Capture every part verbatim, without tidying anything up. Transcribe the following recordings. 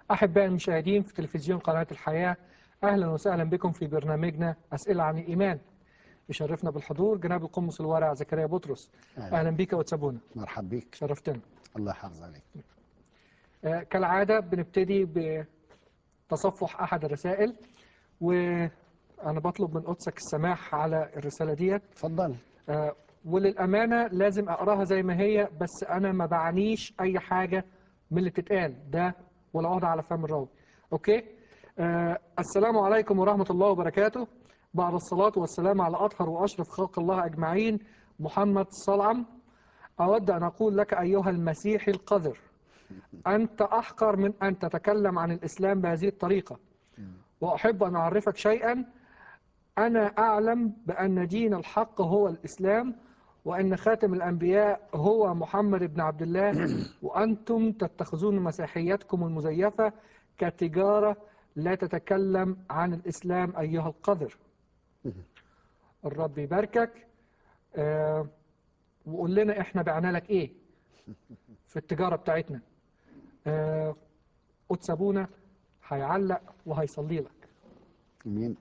أحبائي المشاهدين في تلفزيون قناة الحياة، أهلا وسهلا بكم في برنامجنا أسئلة عن الإيمان. يشرفنا بالحضور جناب القمص الورع زكريا بطرس. أهلا, أهلا بك وتسابونا. مرحب بيك. شرفتنا. الله يحافظ عليك. آه كالعادة بنبتدي بتصفح أحد الرسائل، وأنا بطلب من قدسك السماح على الرسالة ديت. اتفضل. آه وللأمانة لازم أقراها زي ما هي، بس أنا ما بعنيش أي حاجة من اللي تتقال ده ولا وضع على فم الراوي. أوكي؟ آه السلام عليكم ورحمة الله وبركاته. بعد الصلاة والسلام على أطهر وأشرف خلق الله أجمعين محمد صلعم، أود أن أقول لك أيها المسيحي القذر، أنت أحقر من أن تتكلم عن الإسلام بهذه الطريقة. وأحب أن أعرفك شيئا، أنا أعلم بأن دين الحق هو الإسلام، وأن خاتم الأنبياء هو محمد بن عبد الله، وأنتم تتخذون مسيحيتكم المزيفة كتجارة لا تتكلم عن الإسلام أيها القذر. الرب يباركك. آه وقول لنا إحنا بعنا لك إيه في التجارة بتاعتنا. آه قدس أبونا هيعلق وهيصلي لك. امين.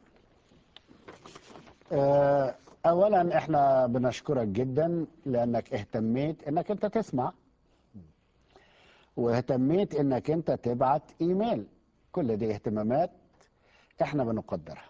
آه اولا احنا بنشكرك جدا لانك اهتميت انك انت تسمع، واهتميت انك انت تبعت ايميل. كل دي اهتمامات احنا بنقدرها،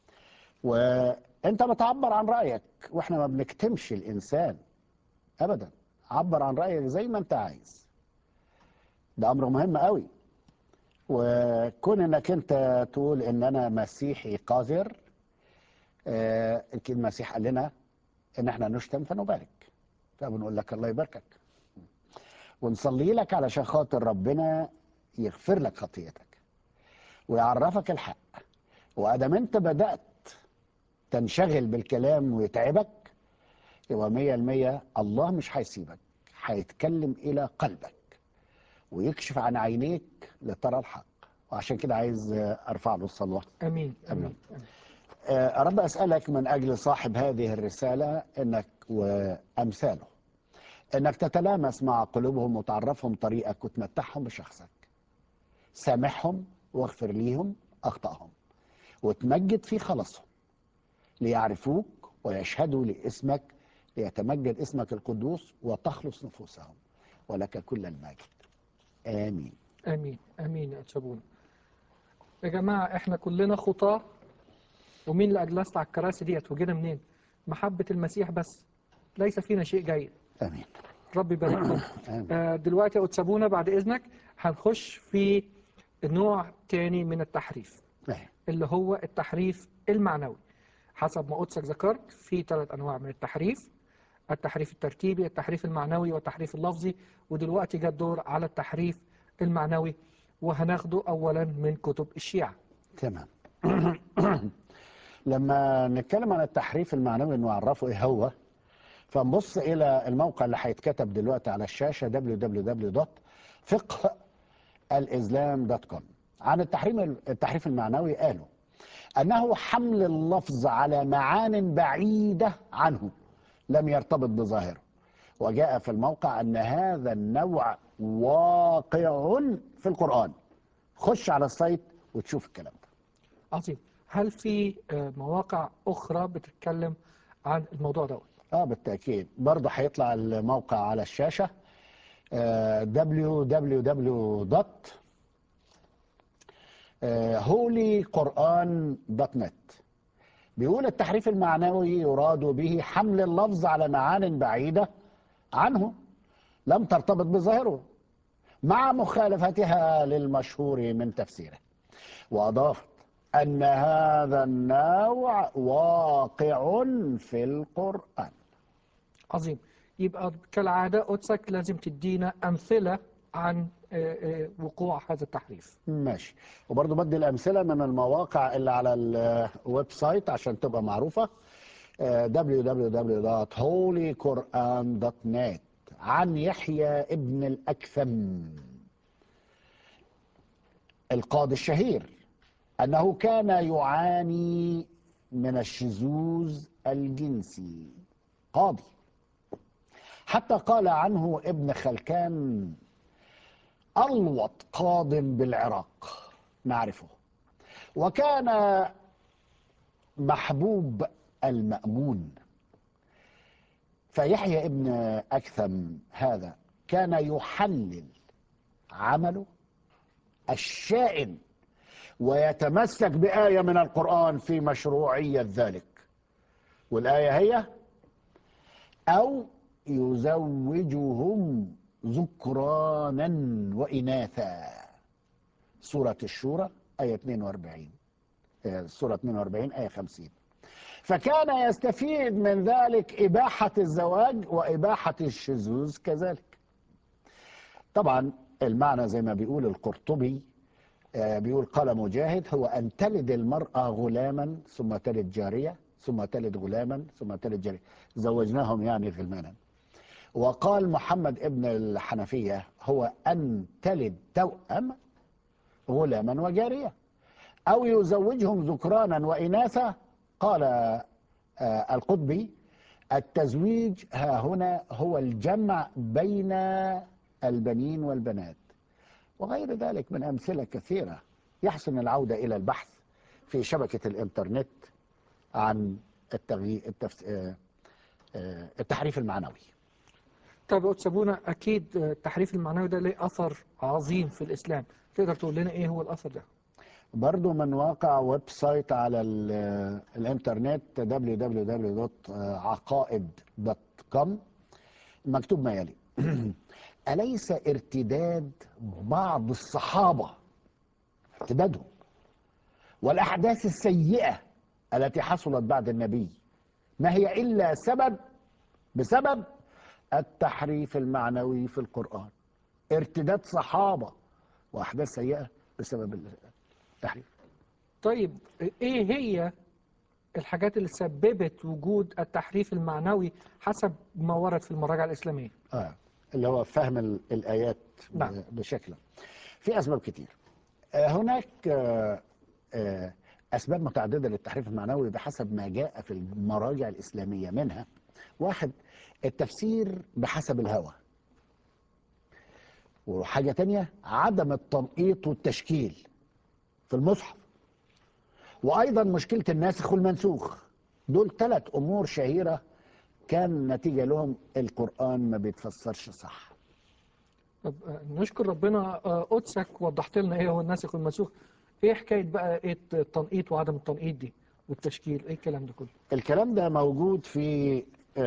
وانت بتعبر عن رايك، واحنا ما بنكتمش الانسان ابدا. عبر عن رايك زي ما انت عايز، ده امر مهم قوي. وكون انك انت تقول ان انا مسيحي قذر، آه المسيح قال لنا ان احنا نشتم فنبارك، فبنقول لك الله يباركك ونصلي لك علشان خاطر ربنا يغفر لك خطيئتك ويعرفك الحق. وادام انت بدأت تنشغل بالكلام ويتعبك، يبقى مية المية الله مش هيسيبك، هيتكلم الى قلبك ويكشف عن عينيك لترى الحق. وعشان كده عايز ارفع له الصلوات. أمين أمين, أمين. أرد أسألك من أجل صاحب هذه الرسالة إنك وأمثاله إنك تتلامس مع قلوبهم وتعرفهم طريقك وتمتعهم بشخصك. سامحهم واغفر ليهم أخطأهم وتمجد في خلاصهم ليعرفوك ويشهدوا لاسمك، ليتمجد اسمك القدوس وتخلص نفوسهم، ولك كل المجد. آمين أمين أمين يا تشابونا. يا جماعة إحنا كلنا خطاة، ومين اللي أجلست على الكراسي ديت وجينا منين؟ محبة المسيح بس، ليس فينا شيء جيد. آمين. ربي يبارككم. آمين. آه دلوقتي يا أتسابونا بعد إذنك هنخش في نوع تاني من التحريف، آمين. اللي هو التحريف المعنوي. حسب ما قدسك ذكرت في ثلاث أنواع من التحريف: التحريف الترتيبي، التحريف المعنوي، والتحريف اللفظي. ودلوقتي جاء الدور على التحريف المعنوي، وهناخده أولا من كتب الشيعة. تمام. لما نتكلم عن التحريف المعنوي نعرفه ايه هو، فنبص الى الموقع اللي هيتكتب دلوقتي على الشاشه دبليو دبليو دبليو دوت فقه الاسلام دوت كوم. عن التحريف التحريف المعنوي قالوا انه حمل اللفظ على معان بعيده عنه لم يرتبط بظاهره. وجاء في الموقع ان هذا النوع واقع في القرآن. خش على السايت وتشوف الكلام ده. عظيم. هل في مواقع أخرى بتتكلم عن الموضوع ده؟ اه بالتأكيد، برضه هيطلع الموقع على الشاشة دبليو دبليو دبليو دوت هولي قرآن دوت نت. بيقول التحريف المعنوي يراد به حمل اللفظ على معان بعيدة عنه لم ترتبط بظاهره مع مخالفتها للمشهور من تفسيره. وأضاف أن هذا النوع واقع في القرآن. عظيم. يبقى كالعادة قدسك لازم تدينا أمثلة عن وقوع هذا التحريف. ماشي. وبرضه بدي الأمثلة من المواقع اللي على الويب سايت عشان تبقى معروفة، دبليو دبليو دبليو دوت هولي قرآن دوت نت. عن يحيى ابن الأكثم القاضي الشهير أنه كان يعاني من الشذوذ الجنسي. قاضي، حتى قال عنه ابن خلكان ألوط قاض بالعراق نعرفه، وكان محبوب المأمون. فيحيى ابن أكثم هذا كان يحلل عمله الشائن ويتمسك بآية من القرآن في مشروعية ذلك، والآية هي: أو يزوجهم ذكرانا وإناثا. سورة الشورى آية اثنين وأربعين، سورة اثنين وأربعين آية خمسين. فكان يستفيد من ذلك إباحة الزواج وإباحة الشذوذ كذلك. طبعا المعنى زي ما بيقول القرطبي، بيقول قال مجاهد: هو أن تلد المرأة غلاما ثم تلد جارية ثم تلد غلاما ثم تلد جارية، زوجناهم يعني غلمانا. وقال محمد ابن الحنفية: هو أن تلد توأم غلاما وجارية، أو يزوجهم ذكرانا وإناثا. قال آه القطبي: التزويج ها هنا هو الجمع بين البنين والبنات، وغير ذلك من أمثلة كثيرة. يحسن العودة إلى البحث في شبكة الإنترنت عن التغيير التفس... آه آه التحريف المعنوي. طب يا أستاذ أبونا، أكيد التحريف المعنوي ده له أثر عظيم في الإسلام، تقدر تقول لنا إيه هو الأثر ده؟ برضو من واقع ويب سايت على الانترنت دبليو دبليو دبليو دوت عقائد دوت كوم مكتوب ما يلي: أليس ارتداد بعض الصحابة، ارتدادهم، والأحداث السيئة التي حصلت بعد النبي ما هي إلا سبب بسبب التحريف المعنوي في القرآن؟ ارتداد صحابة وأحداث سيئة بسبب التحريف. طيب إيه هي الحاجات اللي سببت وجود التحريف المعنوي حسب ما ورد في المراجع الإسلامية؟ آه. اللي هو فهم الآيات نعم. بشكل. في أسباب كتير. آه هناك آه آه أسباب متعددة للتحريف المعنوي بحسب ما جاء في المراجع الإسلامية. منها: واحد، التفسير بحسب الهوى. وحاجة تانية: عدم التنقيط والتشكيل في المصحف. وأيضا مشكلة الناسخ والمنسوخ. دول ثلاث أمور شهيرة كان نتيجة لهم القرآن ما بيتفسرش صح. طب نشكر ربنا، قدسك وضحت لنا ايه هو الناسخ والمنسوخ. ايه حكايه بقى ايه التنقيط وعدم التنقيط دي والتشكيل، ايه الكلام ده كله؟ الكلام ده موجود في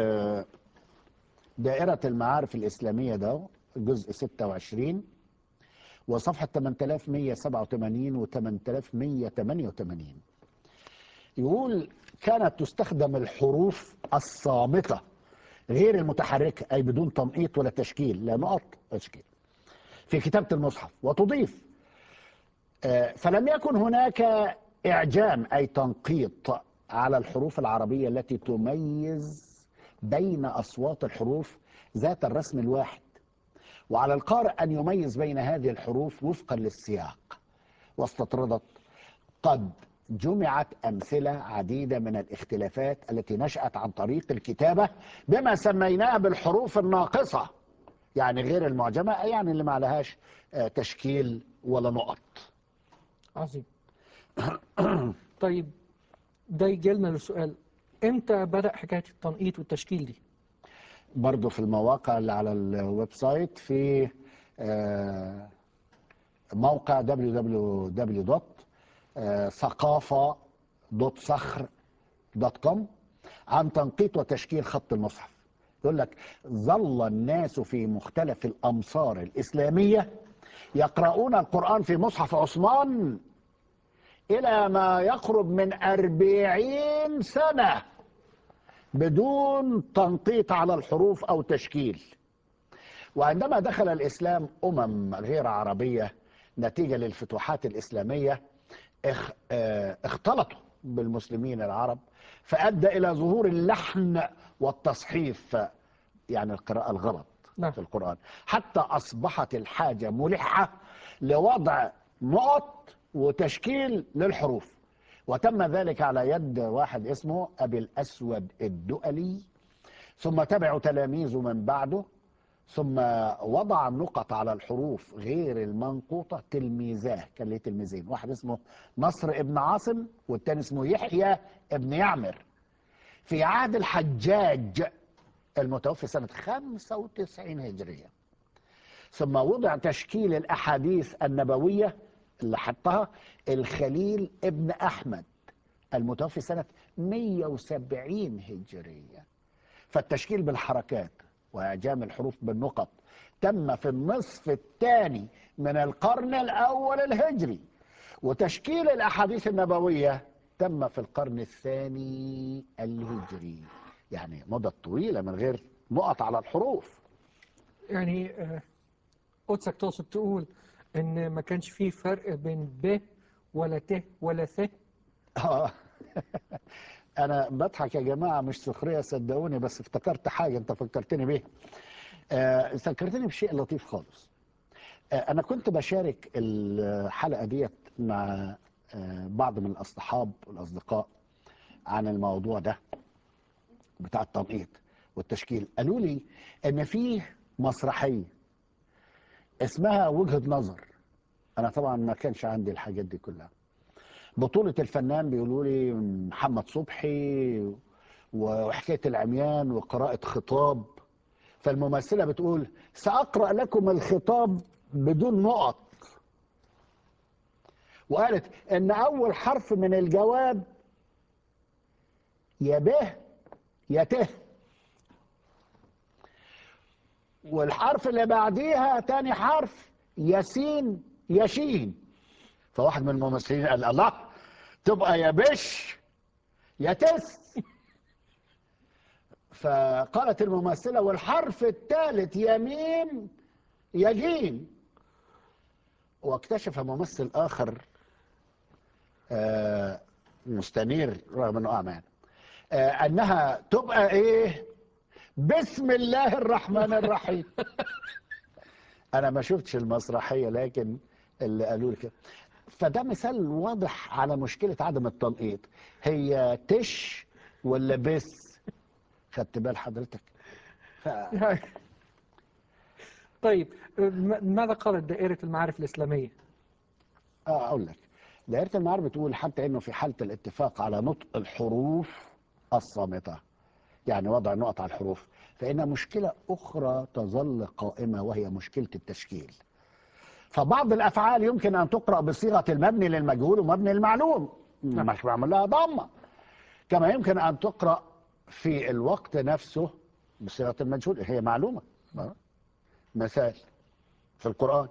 دائرة المعارف الإسلامية، ده جزء ستة وعشرين وصفحة ثمانية آلاف ومئة وسبعة وثمانين و ثمانية آلاف ومئة وثمانية وثمانين. يقول: كانت تستخدم الحروف الصامتة غير المتحركة، أي بدون تنقيط ولا تشكيل، لا نقط تشكيل، في كتابة المصحف. وتضيف: فلم يكن هناك إعجام أي تنقيط على الحروف العربية التي تميز بين أصوات الحروف ذات الرسم الواحد، وعلى القارئ أن يميز بين هذه الحروف وفقا للسياق. واستطردت: قد جمعت أمثلة عديدة من الاختلافات التي نشأت عن طريق الكتابة بما سميناه بالحروف الناقصة، يعني غير المعجمة، يعني اللي ما لهاش تشكيل ولا نقط. عظيم. طيب ده يجي لنا للسؤال: امتى بدأ حكايه التنقيط والتشكيل دي؟ برضو في المواقع اللي على الويب سايت، في موقع دبليو دبليو دبليو دوت ثقافة دوت صخر دوت كوم عن تنقيط وتشكيل خط المصحف. يقول لك: ظل الناس في مختلف الأمصار الإسلامية يقرؤون القرآن في مصحف عثمان إلى ما يقرب من أربعين سنة بدون تنقيط على الحروف أو تشكيل. وعندما دخل الإسلام أمم غير عربية نتيجة للفتوحات الإسلامية اختلطوا بالمسلمين العرب، فأدى إلى ظهور اللحن والتصحيف، يعني القراءة الغلط نعم. في القرآن، حتى أصبحت الحاجة ملحة لوضع نقط وتشكيل للحروف. وتم ذلك على يد واحد اسمه أبي الأسود الدؤلي، ثم تبعوا تلاميذه من بعده ثم وضع النقط على الحروف غير المنقوطة تلميذاه، كان ليه تلميذين، واحد اسمه نصر ابن عاصم والتاني اسمه يحيى ابن يعمر، في عهد الحجاج المتوفي سنة خمسة وتسعين هجرية. ثم وضع تشكيل الأحاديث النبوية اللي حطها الخليل ابن أحمد المتوفي سنة مئة وسبعين هجرية. فالتشكيل بالحركات وإعجام الحروف بالنقط تم في النصف الثاني من القرن الأول الهجري، وتشكيل الأحاديث النبوية تم في القرن الثاني الهجري، يعني مدة طويلة من غير نقط على الحروف. يعني آه، قدسك تقصد تقول ان ما كانش فيه فرق بين ب ولا ت ولا ث؟ آه. أنا بضحك يا جماعة، مش سخرية صدقوني، بس افتكرت حاجة أنت فكرتني بيها. آه، ذكرتني بشيء لطيف خالص. آه، أنا كنت بشارك الحلقة ديت مع آه، بعض من الأصحاب والأصدقاء عن الموضوع ده بتاع التنقيط والتشكيل. قالوا لي إن فيه مسرحية اسمها وجهة نظر. أنا طبعا ما كانش عندي الحاجات دي كلها. بطولة الفنان بيقولوا لي محمد صبحي، وحكاية العميان وقراءة خطاب. فالممثلة بتقول سأقرأ لكم الخطاب بدون نقط، وقالت ان اول حرف من الجواب يا به يا ته، والحرف اللي بعديها تاني حرف يا سين يا شين. فواحد من الممثلين قال الله، تبقى يا بش يا تس. فقالت الممثلة والحرف الثالث يمين يا جيم. واكتشف ممثل آخر آه، مستنير رغم انه اعمى، آه، انها تبقى ايه، بسم الله الرحمن الرحيم. انا ما شفتش المسرحيه، لكن اللي قالوا لي كده. فده مثال واضح على مشكله عدم التنقيط. هي تش ولا بس؟ خدت بال حضرتك؟ ف... يعني طيب، آه، م- ماذا قالت دائرة المعارف الإسلامية؟ اه اقول لك. دائره المعارف بتقول حتى انه في حاله الاتفاق على نطق الحروف الصامته، يعني وضع نقط على الحروف، فإن مشكلة أخرى تظل قائمة وهي مشكلة التشكيل. فبعض الأفعال يمكن أن تقرأ بصيغة المبني للمجهول ومبني للمعلوم، نعم. مش بعمل لها ضمة. كما يمكن أن تقرأ في الوقت نفسه بصيغة المجهول، هي معلومة. آه. مثال في القرآن،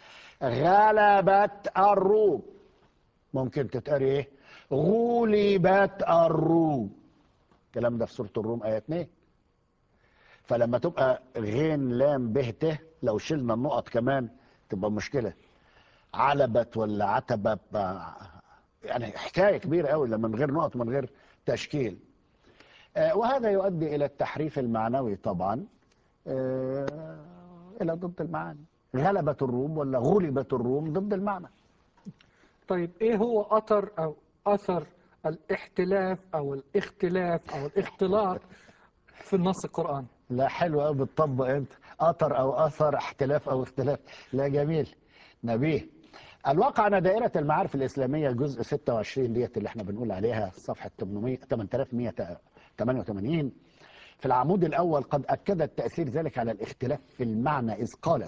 غلبت الروم، ممكن تتقري ايه، غلبت الروم. الكلام ده في سورة الروم آية اتنين. فلما تبقى غين لام ب ت، لو شلنا النقط كمان تبقى مشكلة. علبت ولا عتبت، يعني حكاية كبيرة قوي لما من غير نقط ومن غير تشكيل. آه، وهذا يؤدي إلى التحريف المعنوي طبعا، آه، إلى ضد المعاني. غلبت الروم ولا غلبت الروم ضد المعنى. طيب إيه هو أثر أو أثر الاحتلاف أو الاختلاف أو الاختلاط في النص القرآني؟ لا حلو قوي بتطبق انت، اثر او اثر، اختلاف او اختلاف. لا جميل نبيه. الواقع ان دائره المعارف الاسلاميه جزء ستة وعشرين ديت اللي احنا بنقول عليها صفحه ثمانمائة ثمانية آلاف ومئة وثمانية وثمانين في العمود الاول قد اكدت تاثير ذلك على الاختلاف في المعنى، اذ قالت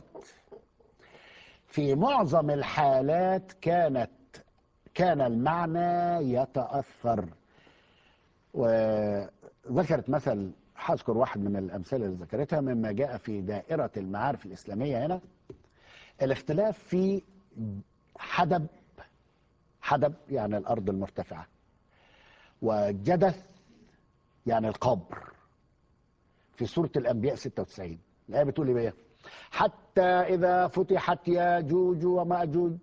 في معظم الحالات كانت كان المعنى يتاثر. وذكرت مثل، هذكر واحد من الأمثلة اللي ذكرتها مما جاء في دائرة المعارف الإسلامية هنا. الاختلاف في حدب، حدب يعني الأرض المرتفعة، وجدث يعني القبر، في سورة الأنبياء ستة وتسعين. الآية بتقول إيه بقى؟ حتى إذا فتحت ياجوج وماجوج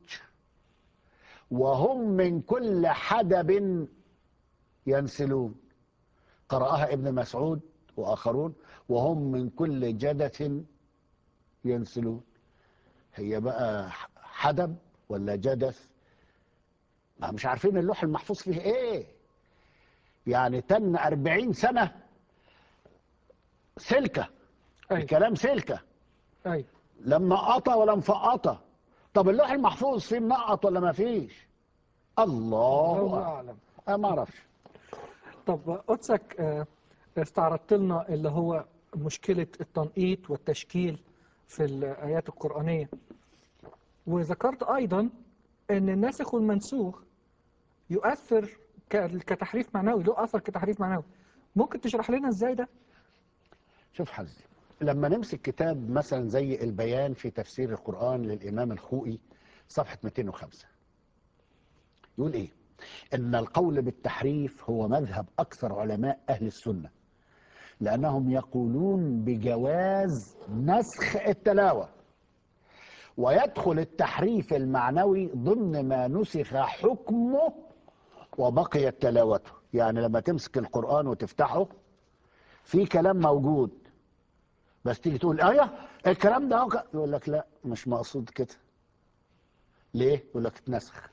وهم من كل حدب ينسلون. قرأها ابن مسعود وآخرون وهم من كل جدث ينسلون. هي بقى حدب ولا جدث؟ ما مش عارفين اللوح المحفوظ فيه ايه. يعني تن أربعين سنة سلكة، أي. الكلام سلكة، أيوة. لا منقطة ولا مفقطة. طب اللوح المحفوظ فيه منقط ولا ما فيش؟ الله الله أعلم. أعلم. أنا ما أعرفش. طب قدسك آه، استعرضت لنا اللي هو مشكلة التنقيط والتشكيل في الآيات القرآنية، وذكرت أيضا أن الناسخ والمنسوخ يؤثر ك- كتحريف معنوي، له أثر كتحريف معنوي. ممكن تشرح لنا إزاي ده؟ شوف حظي، لما نمسك كتاب مثلا زي البيان في تفسير القرآن للإمام الخوئي صفحة مئتين وخمسة، يقول إيه؟ إن القول بالتحريف هو مذهب أكثر علماء أهل السنة، لأنهم يقولون بجواز نسخ التلاوة، ويدخل التحريف المعنوي ضمن ما نسخ حكمه وبقيت تلاوته. يعني لما تمسك القرآن وتفتحه في كلام موجود، بس تيجي تقول ايه الكلام ده، يقول لك لا مش مقصود كده. ليه؟ يقول لك اتنسخ.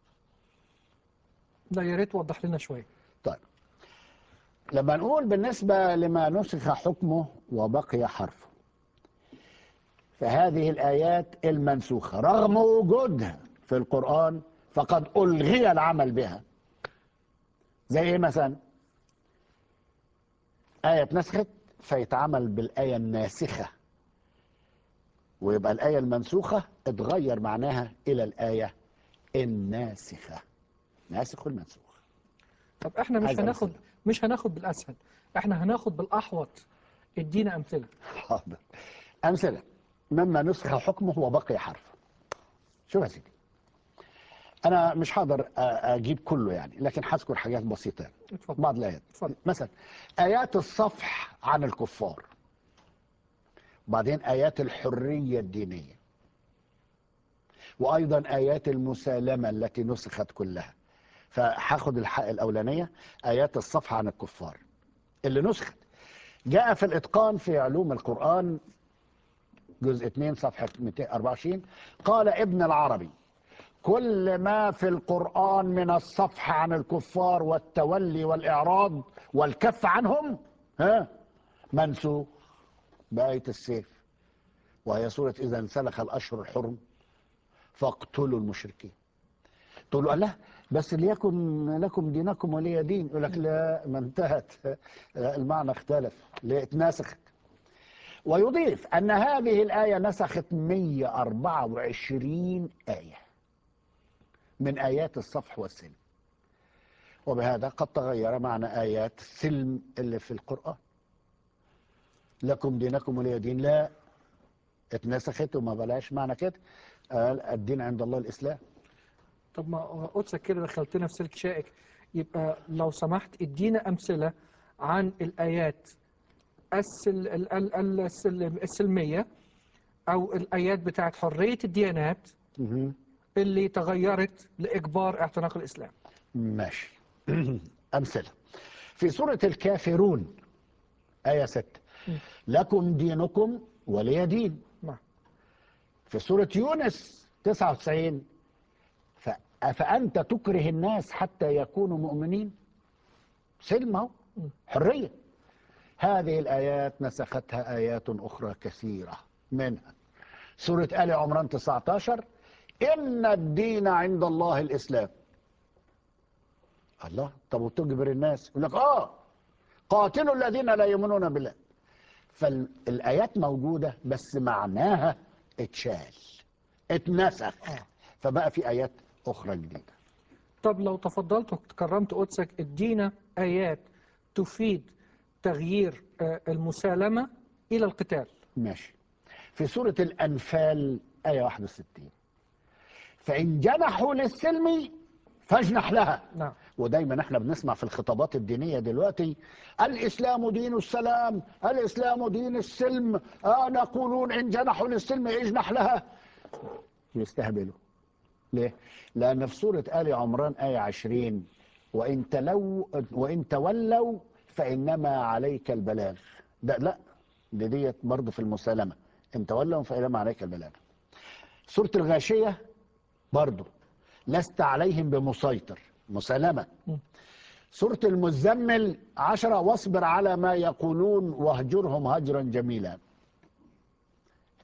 لا، يا ريت توضح لنا شوية. طيب، لما نقول بالنسبة لما نسخ حكمه وبقي حرفه، فهذه الآيات المنسوخة رغم وجودها في القرآن فقد ألغي العمل بها. زي ايه مثلا؟ آية اتنسخت فيتعمل بالآية الناسخة، ويبقى الآية المنسوخة اتغير معناها إلى الآية الناسخة. ناسخ والمنسوخ. طب احنا مش عايز هناخد أمثلة. مش هناخد بالأسهل، احنا هناخد بالأحوط. ادينا أمثلة. حاضر. أمثلة مما نسخ حكمه وبقي حرفه. شوف يا سيدي، أنا مش هقدر أ- أجيب كله يعني، لكن هذكر حاجات بسيطة يعني. اتفضل. بعض الآيات اتفضل. مثلا آيات الصفح عن الكفار، وبعدين آيات الحرية الدينية، وأيضا آيات المسالمة التي نسخت كلها. فهاخد الحق الأولانية، آيات الصفح عن الكفار اللي نسخت. جاء في الإتقان في علوم القرآن جزء اثنين صفحة مئتين وأربعة وعشرين، قال ابن العربي: كل ما في القرآن من الصفح عن الكفار والتولي والإعراض والكف عنهم ها منسوخ بآية السيف، وهي سورة إذا انسلخ الأشهر الحرم فاقتلوا المشركين. تقول له الله بس ليكن لكم دينكم ولي دين، يقول لك لا، ما انتهت، المعنى اختلف، ليه اتنسخت. ويضيف أن هذه الآية نسخت مئة وأربعة وعشرين آية من آيات الصفح والسلم، وبهذا قد تغير معنى آيات السلم اللي في القرآن. لكم دينكم ولي دين، لا، اتنسخت وما بلاش معنى كده. قال الدين عند الله الإسلام. طب ما قدسك كده دخلتنا في سلك شائك. يبقى لو سمحت ادينا أمثلة عن الآيات السل... ال- ال- ال- السل- السلمية، أو الآيات بتاعت حرية الديانات مهم. اللي تغيرت لإجبار اعتناق الإسلام. ماشي. أمثلة في سورة الكافرون آية ستة: م. لكم دينكم ولي دين. نعم. في سورة يونس تسعة وتسعين: ف- أفأنت تكره الناس حتى يكونوا مؤمنين. سلم أهو، م. حرية. هذه الآيات نسختها آيات أخرى كثيرة، منها سورة آل عمران تسعة عشر: إن الدين عند الله الإسلام. الله، طب وتجبر الناس؟ يقول لك آه قاتلوا الذين لا يؤمنون بالله. فالآيات موجودة بس معناها اتشال، اتنسخ، آه. فبقى في آيات أخرى جديدة. طب لو تفضلت وتكرمت قدسك ادينا آيات تفيد تغيير آه، المسالمة إلى القتال. ماشي. في سورة الأنفال آية واحد وستين: فإن جنحوا للسلم فاجنح لها. نعم. ودايما احنا بنسمع في الخطابات الدينية دلوقتي: الإسلام دين السلام، الإسلام دين السلم، آه نقولون إن جنحوا للسلم اجنح لها. يستهبلوا. ليه؟ لأن في سورة آل عمران آية عشرين: وإن تلو وإن تولوا فإنما عليك البلاغ. ده لا، دي ديت برضه في المسالمة: إن تولوا فإنما عليك البلاغ. سورة الغاشية برضه: لست عليهم بمسيطر، مسالمة. م. سورة المزمل عشرة: واصبر على ما يقولون واهجرهم هجرا جميلا.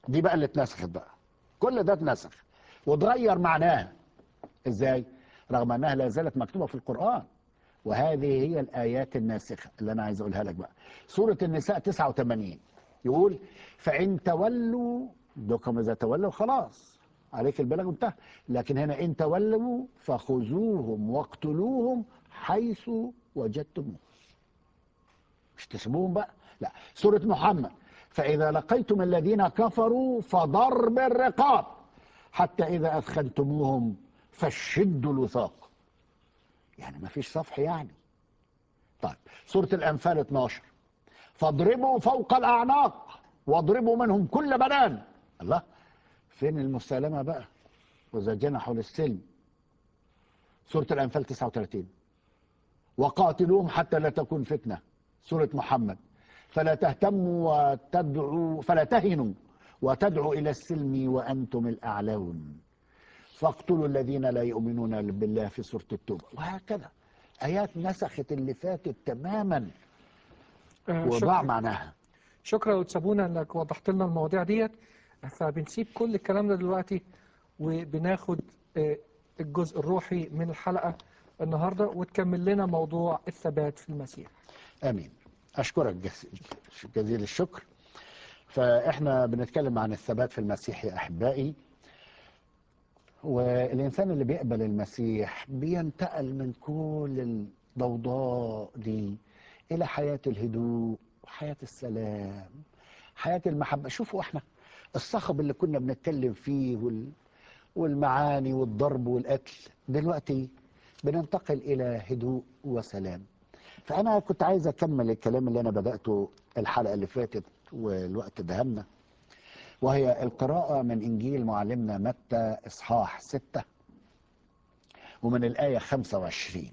دي بقى اللي اتنسخت بقى، كل ده اتنسخ واتغير معناها. ازاي؟ رغم انها لا زالت مكتوبه في القران. وهذه هي الايات الناسخه اللي انا عايز اقولها لك بقى. سوره النساء تسعة وثمانين يقول: فان تولوا، دوكم اذا تولوا خلاص عليك البلاغ انتهى، لكن هنا ان تولوا فخذوهم واقتلوهم حيث وجدتموهم. مش تسيبوهم بقى، لا. سوره محمد: فاذا لقيتم الذين كفروا فضرب الرقاب حتى اذا اثخنتموهم فشدوا الوثاق. يعني ما فيش صفح يعني. طيب سورة الأنفال اتناشر: فاضربوا فوق الأعناق واضربوا منهم كل بنان. الله، فين المسالمة بقى؟ وإذا جنحوا للسلم. سورة الأنفال تسعة وثلاثين: وقاتلوهم حتى لا تكون فتنة. سورة محمد: فلا تهتموا وتدعوا فلا تهنوا وتدعوا إلى السلم وأنتم الأعلون فاقتلوا الذين لا يؤمنون بالله في سورة التوبة. وهكذا آيات نسخت اللي فاتت تماما آه وضاع شكرا. معناها. شكرا يا أستاذ سابونا انك وضحت لنا المواضيع ديت. فبنسيب كل الكلام ده دلوقتي وبناخد آه، الجزء الروحي من الحلقة النهاردة، وتكمل لنا موضوع الثبات في المسيح. امين. اشكرك جز- جزيل الشكر. فاحنا بنتكلم عن الثبات في المسيح يا احبائي. والانسان اللي بيقبل المسيح بينتقل من كل الضوضاء دي الى حياة الهدوء وحياة السلام، حياة المحبة. شوفوا احنا الصخب اللي كنا بنتكلم فيه وال... والمعاني والضرب والقتل، دلوقتي بننتقل الى هدوء وسلام. فأنا كنت عايز أكمل الكلام اللي أنا بدأته الحلقة اللي فاتت والوقت دهمنا، وهي القراءة من إنجيل معلمنا متى إصحاح ستة ومن الآية خمسة وعشرين: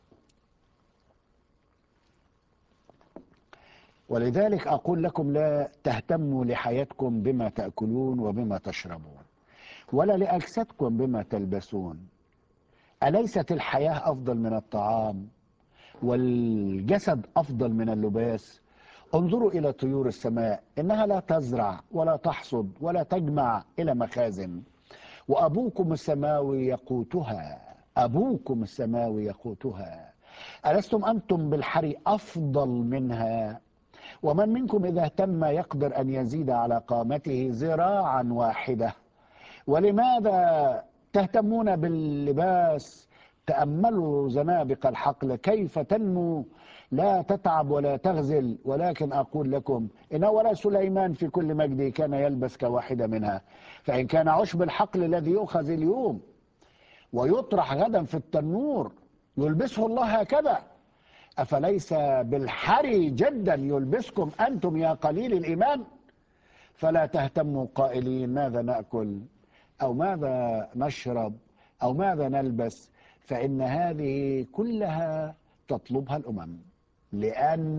ولذلك أقول لكم لا تهتموا لحياتكم بما تأكلون وبما تشربون، ولا لأجسادكم بما تلبسون. أليست الحياة أفضل من الطعام والجسد أفضل من اللباس؟ انظروا إلى طيور السماء، إنها لا تزرع ولا تحصد ولا تجمع إلى مخازن، وأبوكم السماوي يقوتها. أبوكم السماوي يقوتها. ألستم أنتم بالحري أفضل منها؟ ومن منكم إذا اهتم يقدر أن يزيد على قامته ذراعا واحدة. ولماذا تهتمون باللباس؟ تأملوا زنابق الحقل كيف تنمو، لا تتعب ولا تغزل. ولكن أقول لكم إن ولا سليمان في كل مجده كان يلبس كواحدة منها. فإن كان عشب الحقل الذي يؤخذ اليوم ويطرح غدا في التنور يلبسه الله هكذا، أفليس بالحري جدا يلبسكم أنتم يا قليل الإيمان؟ فلا تهتموا قائلين ماذا نأكل أو ماذا نشرب أو ماذا نلبس، فإن هذه كلها تطلبها الأمم، لأن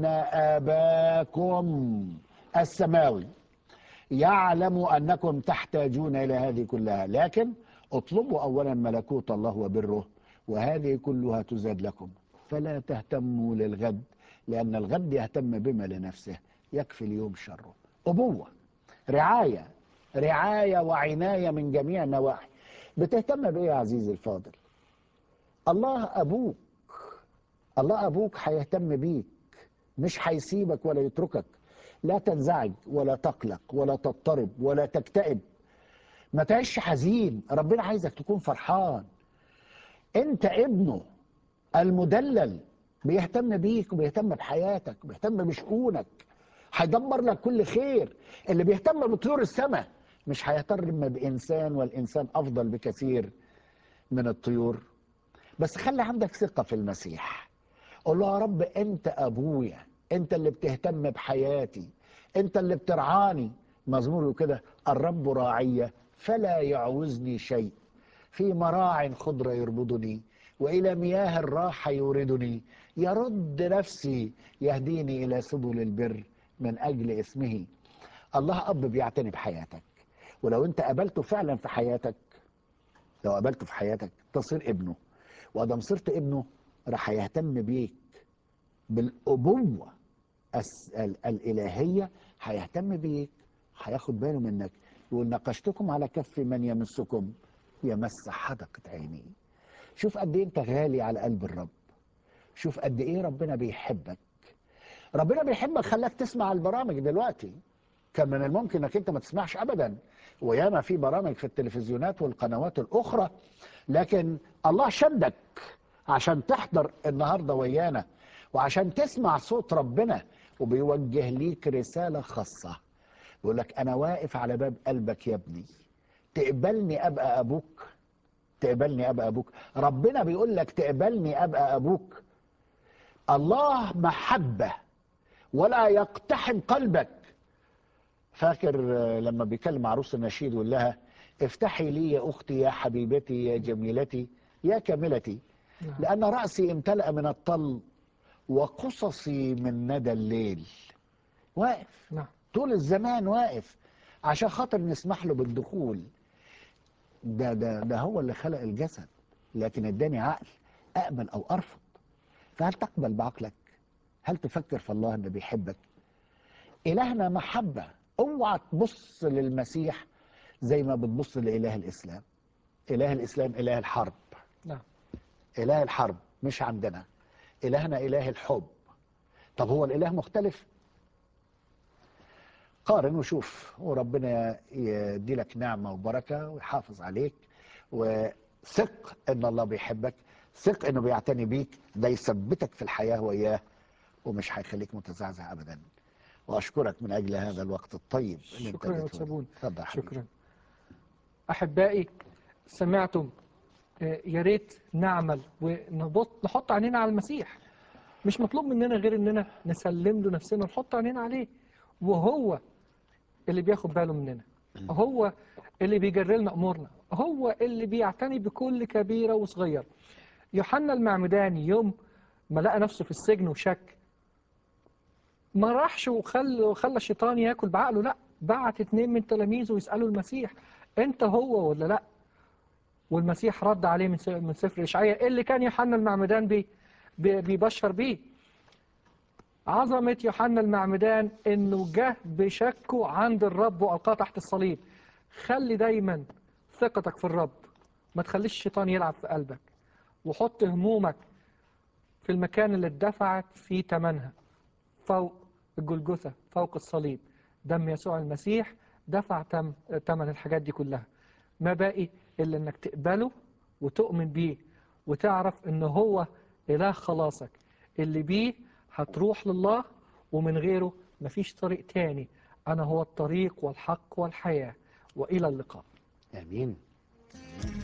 آباكم السماوي يعلم أنكم تحتاجون إلى هذه كلها. لكن اطلبوا أولا ملكوت الله وبره، وهذه كلها تزاد لكم. فلا تهتموا للغد، لأن الغد يهتم بما لنفسه، يكفي اليوم شره. أبوة، رعاية، رعاية وعناية من جميع النواحي. بتهتم بإيه يا عزيزي الفاضل؟ الله أبوك. الله أبوك هيهتم بيك، مش هيسيبك ولا يتركك. لا تنزعج ولا تقلق ولا تضطرب ولا تكتئب. ما تعيش حزين، ربنا عايزك تكون فرحان. انت ابنه المدلل، بيهتم بيك وبيهتم بحياتك وبيهتم بشؤونك، هيدبر لك كل خير. اللي بيهتم بطيور السماء مش هيهتم بإنسان، والإنسان أفضل بكثير من الطيور. بس خلي عندك ثقة في المسيح. قول له يا رب أنت أبويا، أنت اللي بتهتم بحياتي، أنت اللي بترعاني. مزمور كده: الرب راعية فلا يعوزني شيء، في مراع خضرة يربضني، وإلى مياه الراحة يوردني، يرد نفسي، يهديني إلى سبل البر من أجل اسمه. الله أب بيعتني بحياتك، ولو أنت قابلته فعلا في حياتك، لو قابلته في حياتك تصير ابنه. وأدام صرت ابنه راح يهتم بيك بالأبوة الس- ال- الإلهية، هيهتم بيك، هياخد باله منك يقول نقشتكم على كف من يمسكم يمس حدقة عيني. شوف قد ايه انت غالي على قلب الرب. شوف قد ايه ربنا بيحبك. ربنا بيحبك خلاك تسمع البرامج دلوقتي. كان من الممكن انك انت ما تسمعش ابدا، وياما في برامج في التلفزيونات والقنوات الاخرى، لكن الله شدك عشان تحضر النهارده ويانا وعشان تسمع صوت ربنا، وبيوجه ليك رسالة خاصة. بيقول لك انا واقف على باب قلبك يا ابني، تقبلني ابقى ابوك؟ تقبلني ابقى ابوك؟ ربنا بيقول لك تقبلني ابقى ابوك. الله محبة ولا يقتحم قلبك. فاكر لما بيكلم عروس النشيد ويقول لها افتحي لي يا اختي يا حبيبتي يا جميلتي يا كاملتي، نعم. لان راسي امتلأ من الطل وقصصي من ندى الليل. واقف نعم. طول الزمان، واقف عشان خاطر نسمح له بالدخول. ده ده ده هو اللي خلق الجسد، لكن اداني عقل اقبل او ارفض. فهل تقبل بعقلك؟ هل تفكر في الله انه بيحبك؟ الهنا محبة. اوعى تبص للمسيح زي ما بتبص لإله الإسلام. إله الإسلام إله الحرب. نعم. إله الحرب مش عندنا. إلهنا إله الحب. طب هو الإله مختلف؟ قارن وشوف، وربنا يدي لك نعمة وبركة ويحافظ عليك، وثق إن الله بيحبك، ثق إنه بيعتني بيك، ده يثبتك في الحياة وإياه ومش هيخليك متزعزع أبدا. وأشكرك من أجل هذا الوقت الطيب اللي أنت شكرا يا اديته لي. وتسابون. اتفضل يا حبيبي. شكرا. أحبائي، سمعتم؟ آه، يا ريت نعمل ونبط نحط عينينا على المسيح. مش مطلوب مننا غير اننا نسلم له نفسنا ونحط عينينا عليه، وهو اللي بياخد باله مننا، هو اللي بيجري لنا امورنا، هو اللي بيعتني بكل كبيره وصغير. يوحنا المعمداني يوم ما لقى نفسه في السجن وشك، ما راحش وخلى وخلى الشيطان ياكل بعقله، لا، بعت اتنين من تلاميذه يسالوا المسيح انت هو ولا لا؟ والمسيح رد عليه من من سفر اشعياء اللي كان يوحنا المعمدان بي بي- بيبشر بيه. عظمة يوحنا المعمدان انه جه بشكه عند الرب والقاه تحت الصليب. خلي دايما ثقتك في الرب، ما تخليش الشيطان يلعب في قلبك، وحط همومك في المكان اللي اتدفعت فيه ثمنها، فوق الجلجثة، فوق الصليب. دم يسوع المسيح دفع تم ثمن الحاجات دي كلها. ما باقي إلا إنك تقبله وتؤمن بيه وتعرف إن هو إله خلاصك اللي بيه هتروح لله، ومن غيره مفيش طريق تاني. أنا هو الطريق والحق والحياة، وإلى اللقاء. آمين.